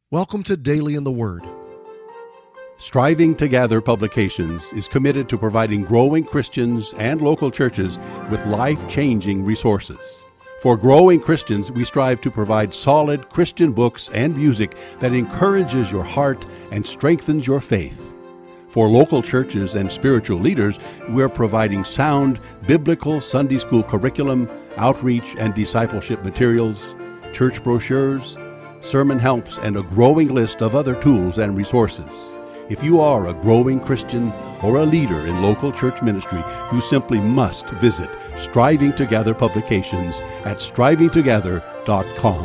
Welcome to Daily in the Word. Striving to Gather Publications is committed to providing growing Christians and local churches with life-changing resources. For growing Christians, we strive to provide solid Christian books and music that encourages your heart and strengthens your faith. For local churches and spiritual leaders, we're providing sound biblical Sunday school curriculum, outreach and discipleship materials, church brochures, sermon helps, and a growing list of other tools and resources. If you are a growing Christian or a leader in local church ministry, you simply must visit Striving to Gather Publications at strivingtogether.com.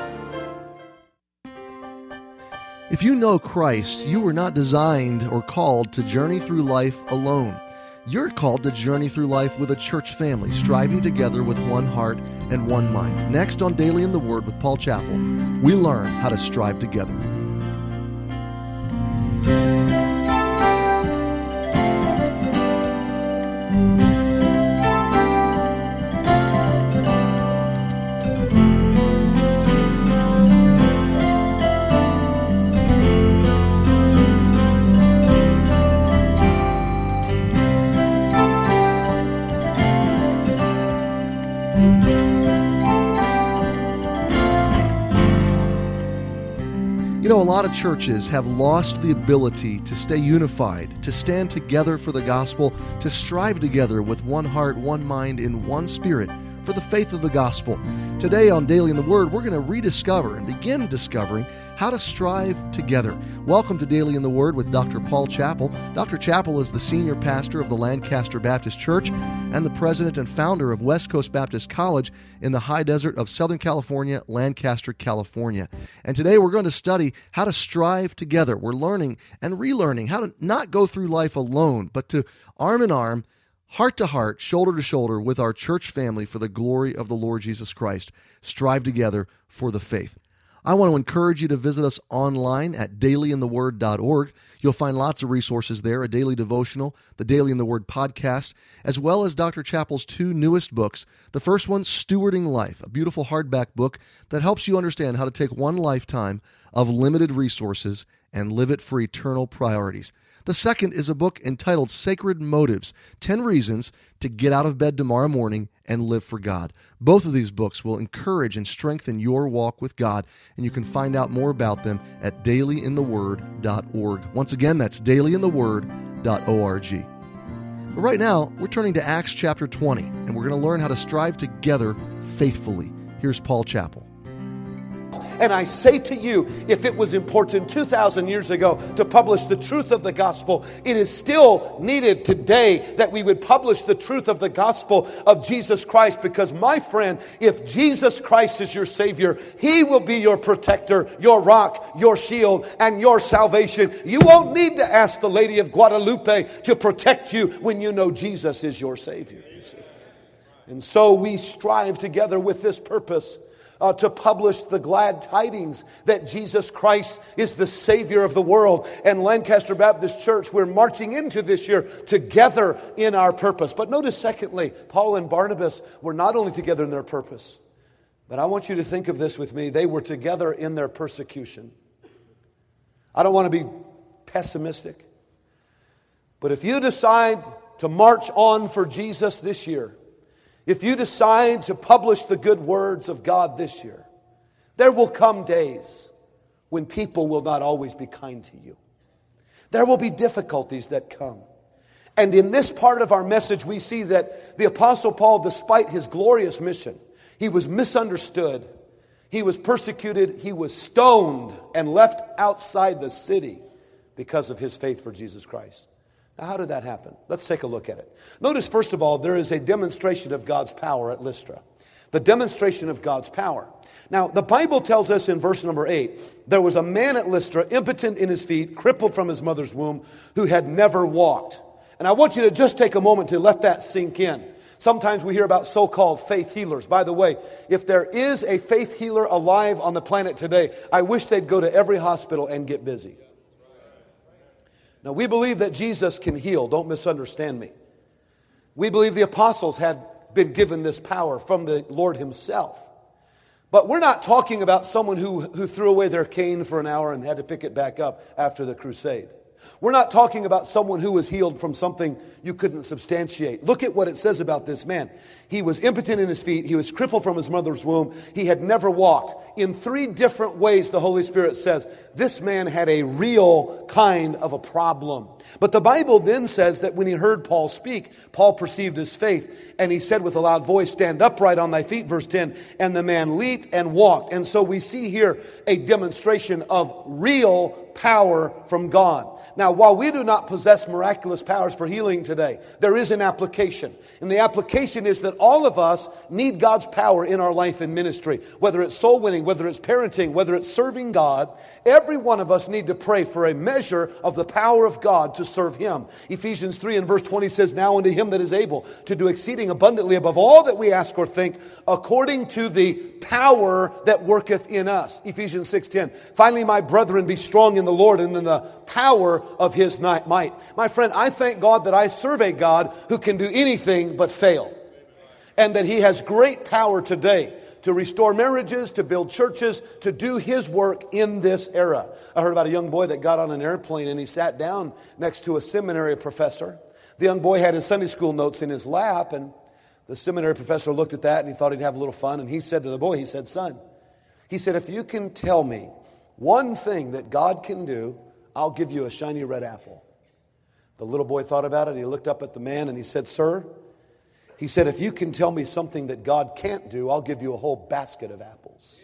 If you know Christ, you were not designed or called to journey through life alone. You're called to journey through life with a church family, striving together with one heart and one mind. Next on Daily in the Word with Paul Chappell, we learn how to strive together. You know, a lot of churches have lost the ability to stay unified, to stand together for the gospel, to strive together with one heart, one mind, in one spirit for the faith of the gospel. Today on Daily in the Word, we're going to rediscover and begin discovering how to strive together. Welcome to Daily in the Word with Dr. Paul Chappell. Dr. Chappell is the senior pastor of the Lancaster Baptist Church and the president and founder of West Coast Baptist College in the high desert of Southern California, Lancaster, California. And today we're going to study how to strive together. We're learning and relearning how to not go through life alone, but to arm in arm, heart to heart, shoulder to shoulder with our church family for the glory of the Lord Jesus Christ. Strive together for the faith. I want to encourage you to visit us online at dailyintheword.org. You'll find lots of resources there, a daily devotional, the Daily in the Word podcast, as well as Dr. Chappell's two newest books. The first one, Stewarding Life, a beautiful hardback book that helps you understand how to take one lifetime of limited resources and live it for eternal priorities. The second is a book entitled Sacred Motives, 10 Reasons to Get Out of Bed Tomorrow Morning and Live for God. Both of these books will encourage and strengthen your walk with God, and you can find out more about them at dailyintheword.org. Once again, that's dailyintheword.org. But right now, we're turning to Acts chapter 20, and we're going to learn how to strive together faithfully. Here's Paul Chappell. And I say to you, if it was important 2,000 years ago to publish the truth of the gospel, it is still needed today that we would publish the truth of the gospel of Jesus Christ. Because, my friend, if Jesus Christ is your Savior, He will be your protector, your rock, your shield, and your salvation. You won't need to ask the Lady of Guadalupe to protect you when you know Jesus is your Savior. You see? And so we strive together with this purpose. To publish the glad tidings that Jesus Christ is the Savior of the world. And Lancaster Baptist Church, we're marching into this year together in our purpose. But notice, secondly, Paul and Barnabas were not only together in their purpose, but I want you to think of this with me. They were together in their persecution. I don't want to be pessimistic, but if you decide to march on for Jesus this year, if you decide to publish the good words of God this year, there will come days when people will not always be kind to you. There will be difficulties that come. And in this part of our message, we see that the Apostle Paul, despite his glorious mission, he was misunderstood, he was persecuted, he was stoned and left outside the city because of his faith for Jesus Christ. Now, how did that happen? Let's take a look at it. Notice, first of all, there is a demonstration of God's power at Lystra. The demonstration of God's power. Now, the Bible tells us in verse number 8, there was a man at Lystra, impotent in his feet, crippled from his mother's womb, who had never walked. And I want you to just take a moment to let that sink in. Sometimes we hear about so-called faith healers. By the way, if there is a faith healer alive on the planet today, I wish they'd go to every hospital and get busy. Now, we believe that Jesus can heal. Don't misunderstand me. We believe the apostles had been given this power from the Lord Himself. But we're not talking about someone who threw away their cane for an hour and had to pick it back up after the crusade. We're not talking about someone who was healed from something you couldn't substantiate. Look at what it says about this man. He was impotent in his feet. He was crippled from his mother's womb. He had never walked. In 3 different ways, the Holy Spirit says this man had a real kind of a problem. But the Bible then says that when he heard Paul speak, Paul perceived his faith, and he said with a loud voice, "Stand upright on thy feet," verse 10, and the man leaped and walked. And so we see here a demonstration of real power from God. Now, while we do not possess miraculous powers for healing today, there is an application. And the application is that all of us need God's power in our life and ministry. Whether it's soul winning, whether it's parenting, whether it's serving God, every one of us need to pray for a measure of the power of God to serve Him. Ephesians 3 and verse 20 says, "Now unto Him that is able to do exceeding abundantly above all that we ask or think, according to the power that worketh in us." Ephesians 6:10. "Finally, my brethren, be strong in the Lord and in the power of His might." My friend, I thank God that I serve a God who can do anything but fail. And that He has great power today to restore marriages, to build churches, to do His work in this era. I heard about a young boy that got on an airplane and he sat down next to a seminary professor. The young boy had his Sunday school notes in his lap, and the seminary professor looked at that and he thought he'd have a little fun. And he said to the boy, he said, "Son," he said, "if you can tell me one thing that God can do, I'll give you a shiny red apple." The little boy thought about it. He looked up at the man and he said, "Sir," he said, "if you can tell me something that God can't do, I'll give you a whole basket of apples."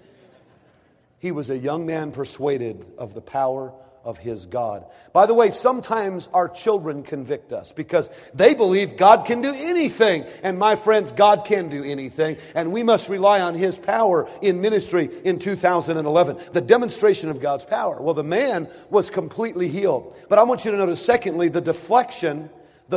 He was a young man persuaded of the power of his God. By the way, sometimes our children convict us because they believe God can do anything. And my friends, God can do anything. And we must rely on His power in ministry in 2011. The demonstration of God's power. Well, the man was completely healed. But I want you to notice, secondly, the deflection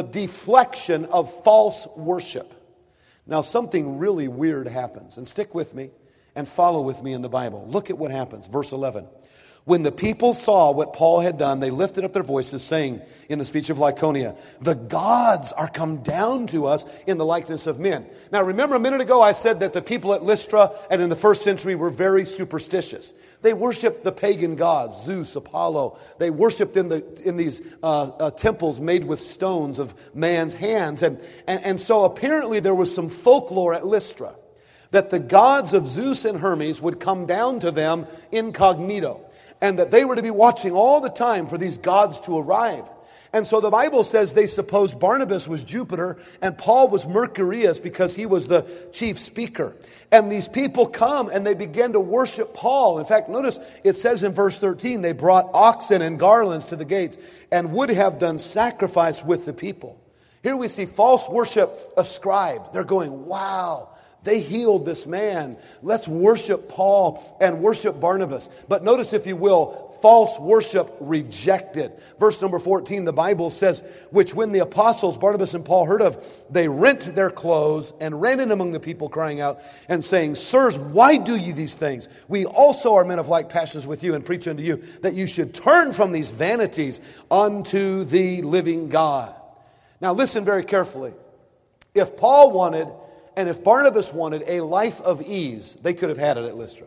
of false worship. Now, something really weird happens. And stick with me and follow with me in the Bible. Look at what happens. Verse 11. "When the people saw what Paul had done, they lifted up their voices, saying in the speech of Lycaonia, 'The gods are come down to us in the likeness of men.'" Now remember, a minute ago I said that the people at Lystra and in the first century were very superstitious. They worshiped the pagan gods, Zeus, Apollo. They worshiped in these temples made with stones of man's hands. And so apparently there was some folklore at Lystra that the gods of Zeus and Hermes would come down to them incognito, and that they were to be watching all the time for these gods to arrive. And so the Bible says they supposed Barnabas was Jupiter and Paul was Mercurius because he was the chief speaker. And these people come and they begin to worship Paul. In fact, notice it says in verse 13, they brought oxen and garlands to the gates and would have done sacrifice with the people. Here we see false worship ascribed. They're going, "Wow, they healed this man. Let's worship Paul and worship Barnabas." But notice, if you will, false worship rejected. Verse number 14, the Bible says, "Which when the apostles Barnabas and Paul heard of, they rent their clothes and ran in among the people, crying out and saying, 'Sirs, why do ye these things? We also are men of like passions with you, and preach unto you that you should turn from these vanities unto the living God.'" Now listen very carefully. If Paul wanted, and if Barnabas wanted a life of ease, they could have had it at Lystra.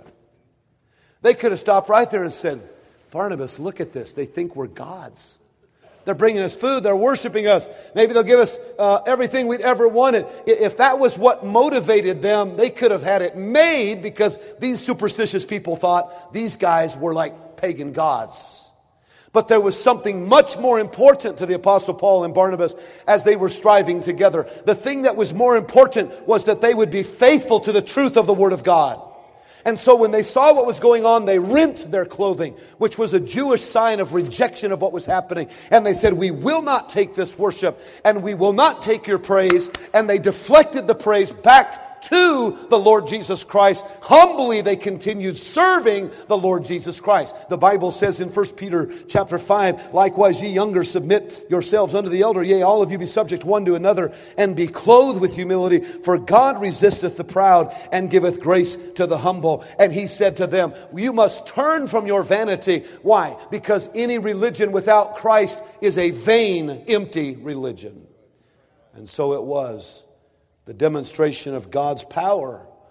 They could have stopped right there and said, "Barnabas, look at this. They think we're gods. They're bringing us food. They're worshiping us. Maybe they'll give us everything we'd ever wanted." If that was what motivated them, they could have had it made, because these superstitious people thought these guys were like pagan gods. But there was something much more important to the Apostle Paul and Barnabas as they were striving together. The thing that was more important was that they would be faithful to the truth of the Word of God. And so when they saw what was going on, they rent their clothing, which was a Jewish sign of rejection of what was happening. And they said, "We will not take this worship, and we will not take your praise." And they deflected the praise back to the Lord Jesus Christ. Humbly they continued serving the Lord Jesus Christ. The Bible says in 1 Peter chapter 5, "Likewise ye younger, submit yourselves unto the elder. Yea, all of you be subject one to another, and be clothed with humility. For God resisteth the proud, and giveth grace to the humble." And he said to them, "You must turn from your vanity." Why? Because any religion without Christ is a vain, empty religion. And so it was. The demonstration of God's power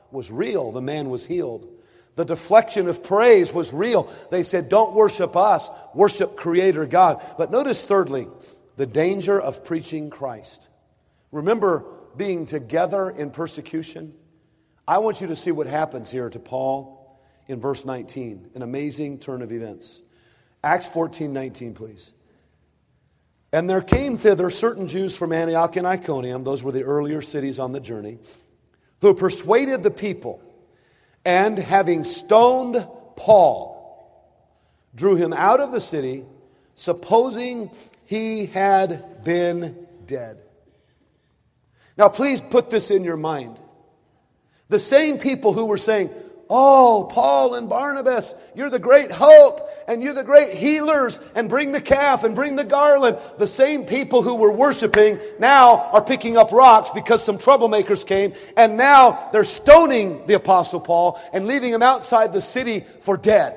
was real. The man was healed. The deflection of praise was real. They said, don't worship us, worship Creator God. But notice thirdly, the danger of preaching Christ. Remember being together in persecution? I want you to see what happens here to Paul in verse 19, an amazing turn of events. Acts 14:19, please. And there came thither certain Jews from Antioch and Iconium, those were the earlier cities on the journey, who persuaded the people, and having stoned Paul, drew him out of the city, supposing he had been dead. Now please put this in your mind. The same people who were saying, oh, Paul and Barnabas, you're the great hope, and you're the great healers, and bring the calf, and bring the garland. The same people who were worshiping now are picking up rocks because some troublemakers came, and now they're stoning the Apostle Paul and leaving him outside the city for dead.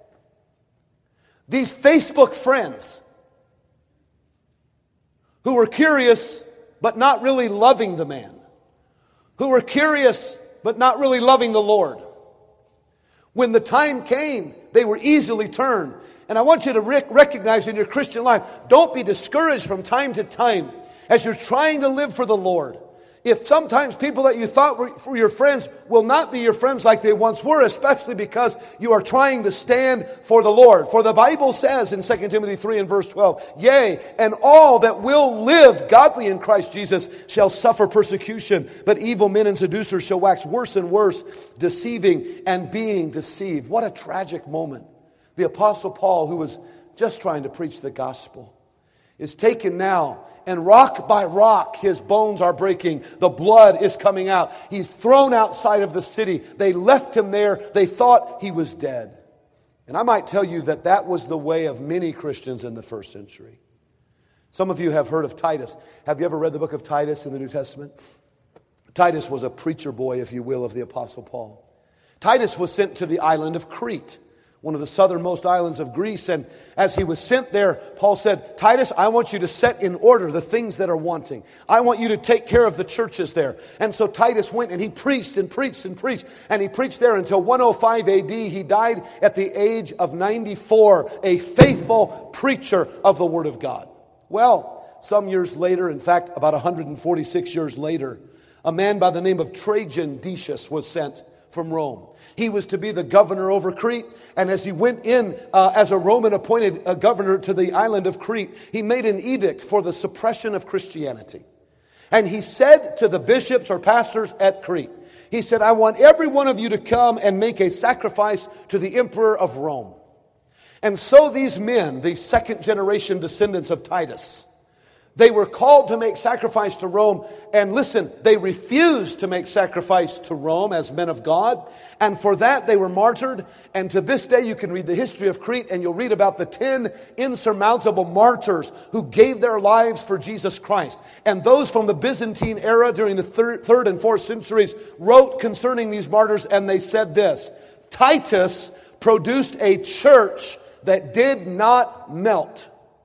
These Facebook friends who were curious but not really loving the man, who were curious but not really loving the Lord. When the time came, they were easily turned. And I want you to recognize in your Christian life, don't be discouraged from time to time as you're trying to live for the Lord. If sometimes people that you thought were your friends will not be your friends like they once were, especially because you are trying to stand for the Lord. For the Bible says in 2 Timothy 3 and verse 12, yea, and all that will live godly in Christ Jesus shall suffer persecution, but evil men and seducers shall wax worse and worse, deceiving and being deceived. What a tragic moment. The Apostle Paul, who was just trying to preach the gospel, is taken now, and rock by rock his bones are breaking. The blood is coming out. He's thrown outside of the city. They left him there. They thought he was dead. And I might tell you that that was the way of many Christians in the first century. Some of you have heard of Titus. Have you ever read the book of Titus in the New Testament? Titus was a preacher boy, if you will, of the Apostle Paul. Titus was sent to the island of Crete, one of the southernmost islands of Greece. And as he was sent there, Paul said, Titus, I want you to set in order the things that are wanting. I want you to take care of the churches there. And so Titus went and he preached and preached and preached. And he preached there until 105 AD. He died at the age of 94, a faithful preacher of the Word of God. Well, some years later, in fact, about 146 years later, a man by the name of Trajan Decius was sent from Rome. He was to be the governor over Crete, and as he went in as a Roman appointed governor to the island of Crete, he made an edict for the suppression of Christianity. And he said to the bishops or pastors at Crete, he said, I want every one of you to come and make a sacrifice to the emperor of Rome. And so these men, the second generation descendants of Titus, they were called to make sacrifice to Rome. And listen, they refused to make sacrifice to Rome as men of God. And for that they were martyred. And to this day you can read the history of Crete and you'll read about the 10 insurmountable martyrs who gave their lives for Jesus Christ. And those from the Byzantine era during the 3rd and 4th centuries wrote concerning these martyrs, and they said this: Titus produced a church that did not melt.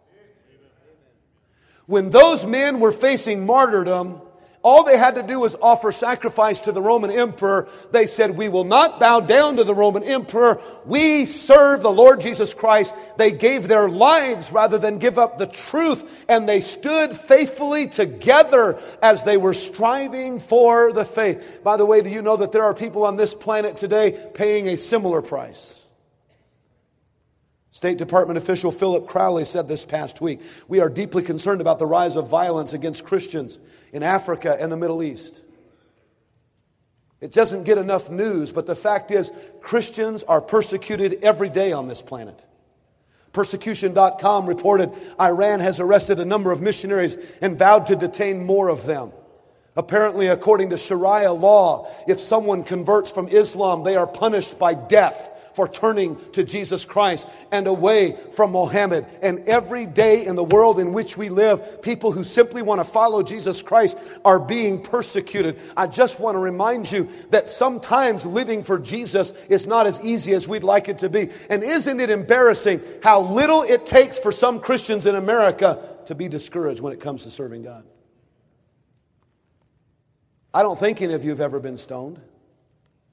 When those men were facing martyrdom, all they had to do was offer sacrifice to the Roman emperor. They said, we will not bow down to the Roman emperor. We serve the Lord Jesus Christ. They gave their lives rather than give up the truth. And they stood faithfully together as they were striving for the faith. By the way, do you know that there are people on this planet today paying a similar price? State Department official Philip Crowley said this past week, we are deeply concerned about the rise of violence against Christians in Africa and the Middle East. It doesn't get enough news, but the fact is Christians are persecuted every day on this planet. Persecution.com reported Iran has arrested a number of missionaries and vowed to detain more of them. Apparently, according to Sharia law, if someone converts from Islam, they are punished by death for turning to Jesus Christ and away from Mohammed. And every day in the world in which we live, people who simply want to follow Jesus Christ are being persecuted. I just want to remind you that sometimes living for Jesus is not as easy as we'd like it to be. And isn't it embarrassing how little it takes for some Christians in America to be discouraged when it comes to serving God? I don't think any of you have ever been stoned.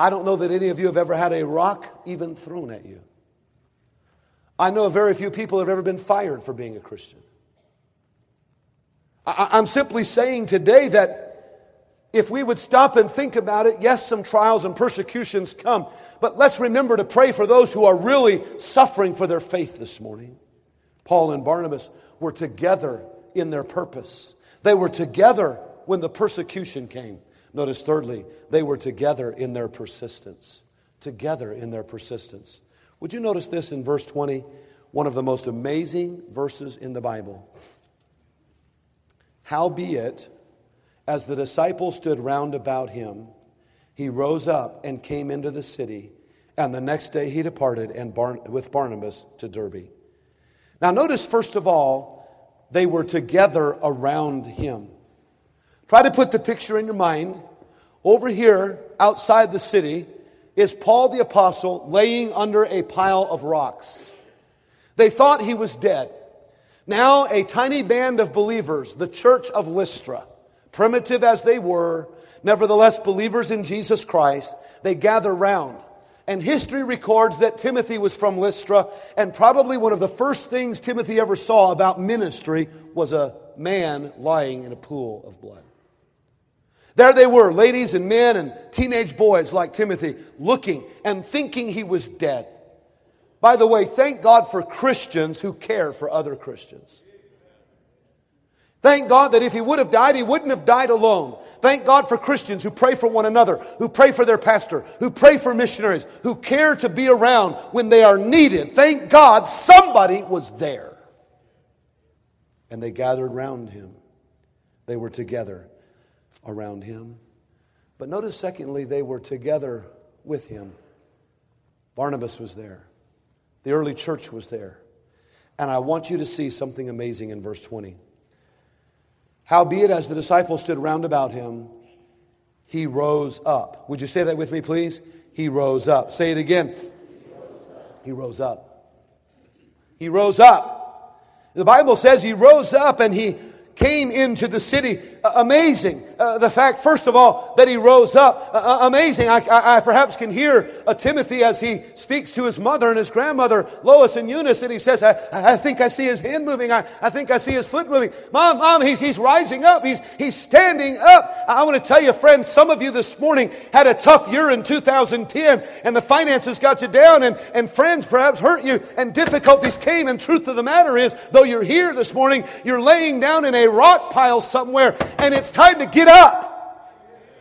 I don't know that any of you have ever had a rock even thrown at you. I know very few people have ever been fired for being a Christian. I'm simply saying today that if we would stop and think about it, yes, some trials and persecutions come, but let's remember to pray for those who are really suffering for their faith this morning. Paul and Barnabas were together in their purpose. They were together when the persecution came. Notice thirdly, they were together in their persistence. Together in their persistence. Would you notice this in verse 20? One of the most amazing verses in the Bible. Howbeit, as the disciples stood round about him, he rose up and came into the city, and the next day he departed with Barnabas to Derbe. Now notice first of all, they were together around him. Try to put the picture in your mind. Over here, outside the city, is Paul the Apostle laying under a pile of rocks. They thought he was dead. Now a tiny band of believers, the church of Lystra, primitive as they were, nevertheless believers in Jesus Christ, they gather round. And history records that Timothy was from Lystra, and probably one of the first things Timothy ever saw about ministry was a man lying in a pool of blood. There they were, ladies and men and teenage boys like Timothy, looking and thinking he was dead. By the way, thank God for Christians who care for other Christians. Thank God that if he would have died, he wouldn't have died alone. Thank God for Christians who pray for one another, who pray for their pastor, who pray for missionaries, who care to be around when they are needed. Thank God somebody was there. And they gathered around him. They were together around him. But notice secondly, they were together with him. Barnabas was there. The early church was there. And I want you to see something amazing in verse 20. Howbeit, as the disciples stood round about him, he rose up. Would you say that with me, please? He rose up. Say it again. He rose up. He rose up. The Bible says he rose up and he came into the city. Amazing. The fact, first of all, that he rose up. Amazing. I perhaps can hear Timothy as he speaks to his mother and his grandmother, Lois and Eunice, and he says, I think I see his hand moving. I think I see his foot moving. Mom, he's rising up. He's standing up. I want to tell you, friends, some of you this morning had a tough year in 2010, and the finances got you down, and friends perhaps hurt you, and difficulties came, and truth of the matter is, though you're here this morning, you're laying down in a rock pile somewhere, and it's time to get up.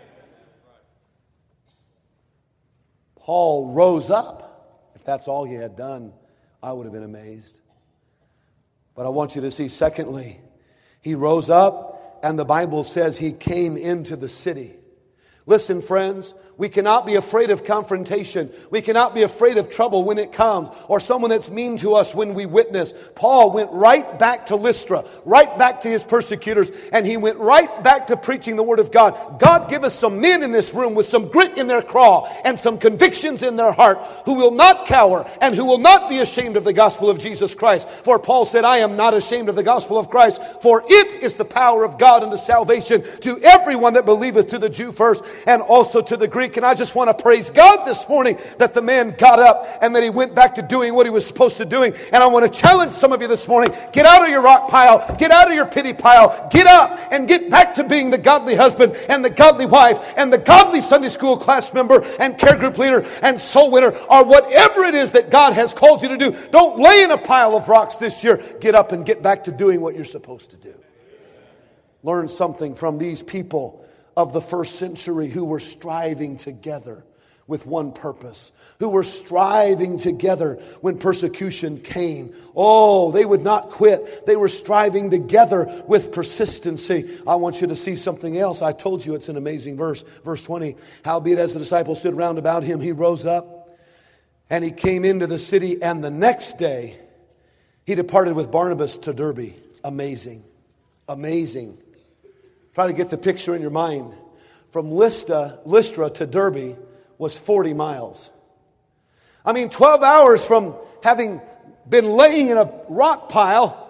Paul rose up. If that's all he had done, I would have been amazed. But I want you to see, secondly, he rose up, and the Bible says he came into the city. Listen, friends, we cannot be afraid of confrontation. We cannot be afraid of trouble when it comes, or someone that's mean to us when we witness. Paul went right back to Lystra, right back to his persecutors, and he went right back to preaching the Word of God. God give us some men in this room with some grit in their craw and some convictions in their heart who will not cower and who will not be ashamed of the gospel of Jesus Christ. For Paul said, I am not ashamed of the gospel of Christ, for it is the power of God unto salvation to everyone that believeth, to the Jew first and also to the Greek. And I just want to praise God this morning that the man got up and that he went back to doing what he was supposed to doing. And I want to challenge some of you this morning. Get out of your rock pile. Get out of your pity pile. Get up and get back to being the godly husband and the godly wife and the godly Sunday school class member and care group leader and soul winner, or whatever it is that God has called you to do. Don't lay in a pile of rocks this year. Get up and get back to doing what you're supposed to do. Learn something from these people of the first century who were striving together with one purpose, who were striving together when persecution came. Oh, they would not quit. They were striving together with persistency. I want you to see something else. I told you it's an amazing verse. Verse 20, howbeit as the disciples stood round about him, he rose up and he came into the city, and the next day he departed with Barnabas to Derbe. Amazing. Amazing. Try to get the picture in your mind. From Lystra to Derbe was 40 miles. 12 hours from having been laying in a rock pile.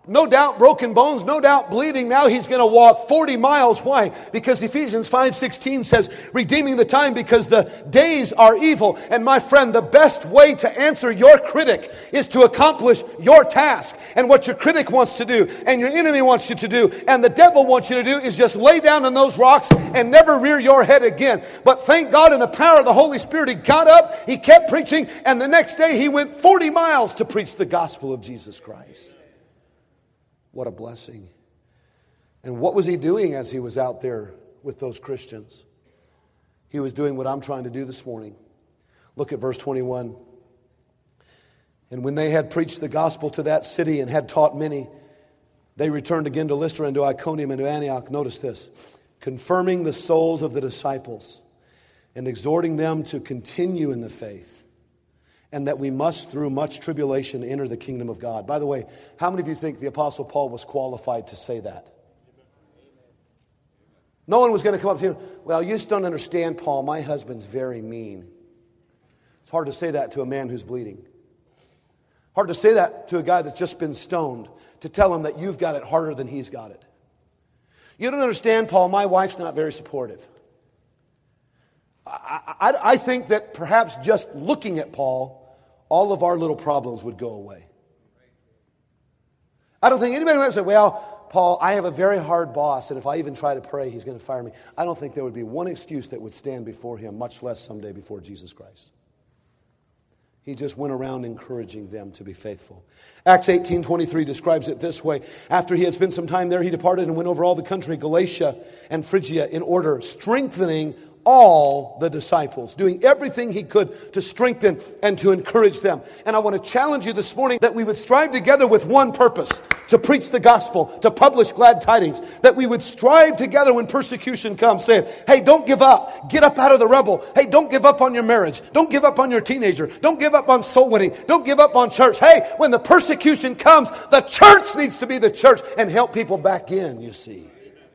No doubt broken bones, no doubt bleeding. Now he's going to walk 40 miles. Why? Because Ephesians 5:16 says, redeeming the time because the days are evil. And my friend, the best way to answer your critic is to accomplish your task. And what your critic wants to do, and your enemy wants you to do, and the devil wants you to do is just lay down on those rocks and never rear your head again. But thank God in the power of the Holy Spirit, he got up, he kept preaching, and the next day he went 40 miles to preach the gospel of Jesus Christ. What a blessing. And what was he doing as he was out there with those Christians? He was doing what I'm trying to do this morning. Look at verse 21. And when they had preached the gospel to that city and had taught many, they returned again to Lystra and to Iconium and to Antioch. Notice this. Confirming the souls of the disciples and exhorting them to continue in the faith, and that we must, through much tribulation, enter the kingdom of God. By the way, how many of you think the Apostle Paul was qualified to say that? No one was going to come up to him, well, you just don't understand, Paul, my husband's very mean. It's hard to say that to a man who's bleeding. Hard to say that to a guy that's just been stoned, to tell him that you've got it harder than he's got it. You don't understand, Paul, my wife's not very supportive. I think that perhaps just looking at Paul, all of our little problems would go away. I don't think anybody would say, well, Paul, I have a very hard boss, and if I even try to pray, he's going to fire me. I don't think there would be one excuse that would stand before him, much less someday before Jesus Christ. He just went around encouraging them to be faithful. Acts 18:23 describes it this way. After he had spent some time there, he departed and went over all the country, Galatia and Phrygia, in order, strengthening all the disciples, doing everything he could to strengthen and to encourage them. And I want to challenge you this morning that we would strive together with one purpose, to preach the gospel, to publish glad tidings, that we would strive together when persecution comes, saying, hey, don't give up. Get up out of the rubble. Hey, don't give up on your marriage. Don't give up on your teenager. Don't give up on soul winning. Don't give up on church. Hey, when the persecution comes, the church needs to be the church and help people back in, you see.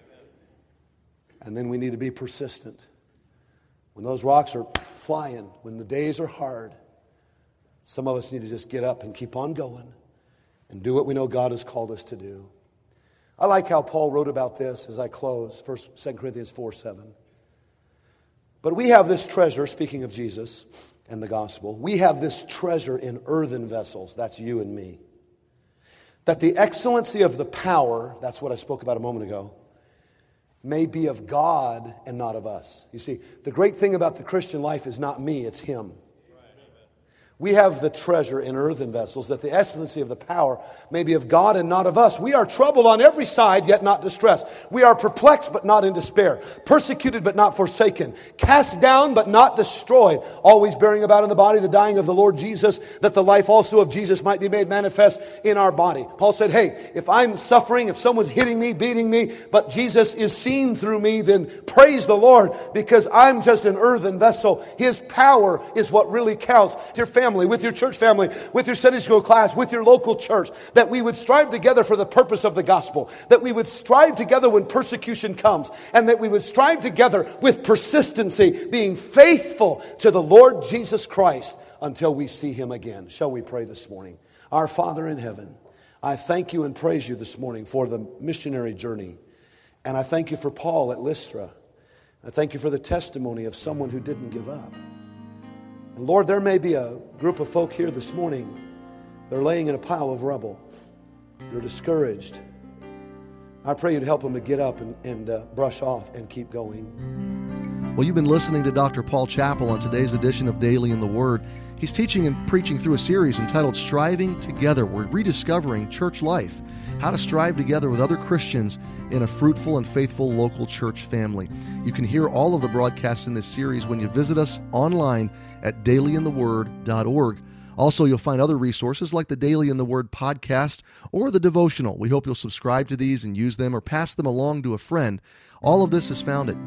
And then we need to be persistent. When those rocks are flying, when the days are hard, some of us need to just get up and keep on going and do what we know God has called us to do. I like how Paul wrote about this as I close, 2 Corinthians 4:7. But we have this treasure, speaking of Jesus and the gospel, we have this treasure in earthen vessels, that's you and me, that the excellency of the power, that's what I spoke about a moment ago, may be of God and not of us. You see, the great thing about the Christian life is not me, it's Him. We have the treasure in earthen vessels, that the excellency of the power may be of God and not of us. We are troubled on every side, yet not distressed. We are perplexed, but not in despair. Persecuted, but not forsaken. Cast down, but not destroyed. Always bearing about in the body the dying of the Lord Jesus, that the life also of Jesus might be made manifest in our body. Paul said, hey, if I'm suffering, if someone's hitting me, beating me, but Jesus is seen through me, then praise the Lord, because I'm just an earthen vessel. His power is what really counts. Dear family, with your church family, with your Sunday school class, with your local church, that we would strive together for the purpose of the gospel, that we would strive together when persecution comes, and that we would strive together with persistency, being faithful to the Lord Jesus Christ until we see Him again. Shall we pray this morning? Our Father in heaven, I thank you and praise you this morning for the missionary journey. And I thank you for Paul at Lystra. I thank you for the testimony of someone who didn't give up. And Lord, there may be a group of folk here this morning. They're laying in a pile of rubble. They're discouraged. I pray you'd help them to get up and brush off and keep going. Well, you've been listening to Dr. Paul Chappell on today's edition of Daily in the Word. He's teaching and preaching through a series entitled Striving Together. We're rediscovering church life, how to strive together with other Christians in a fruitful and faithful local church family. You can hear all of the broadcasts in this series when you visit us online at dailyintheword.org. Also, you'll find other resources like the Daily in the Word podcast or the devotional. We hope you'll subscribe to these and use them or pass them along to a friend. All of this is found at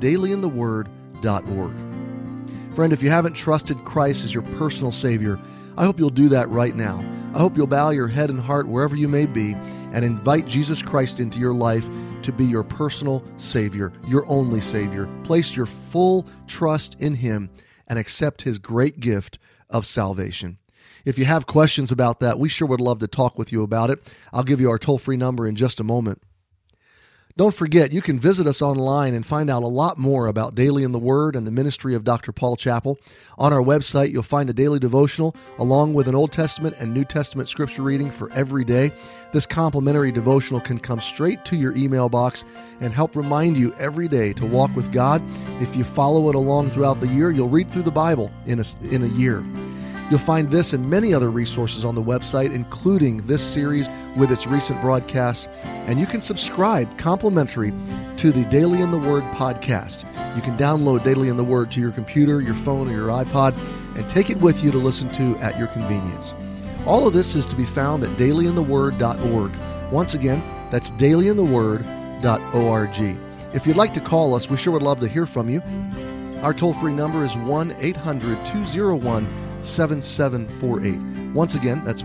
dailyintheword.org. Friend, if you haven't trusted Christ as your personal Savior, I hope you'll do that right now. I hope you'll bow your head and heart wherever you may be and invite Jesus Christ into your life to be your personal Savior, your only Savior. Place your full trust in Him and accept His great gift of salvation. If you have questions about that, we sure would love to talk with you about it. I'll give you our toll-free number in just a moment. Don't forget, you can visit us online and find out a lot more about Daily in the Word and the ministry of Dr. Paul Chappell. On our website, you'll find a daily devotional along with an Old Testament and New Testament scripture reading for every day. This complimentary devotional can come straight to your email box and help remind you every day to walk with God. If you follow it along throughout the year, you'll read through the Bible in a year. You'll find this and many other resources on the website, including this series with its recent broadcasts, and you can subscribe complimentary to the Daily in the Word podcast. You can download Daily in the Word to your computer, your phone, or your iPod, and take it with you to listen to at your convenience. All of this is to be found at dailyintheword.org. Once again, that's dailyintheword.org. If you'd like to call us, we sure would love to hear from you. Our toll-free number is 1-800-201-7748. Once again, that's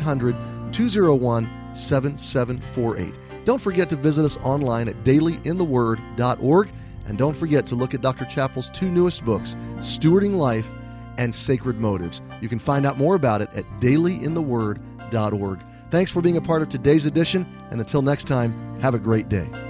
1-800-201-7748. Don't forget to visit us online at dailyintheword.org. And don't forget to look at Dr. Chappell's two newest books, Stewarding Life and Sacred Motives. You can find out more about it at dailyintheword.org. Thanks for being a part of today's edition, and until next time, have a great day.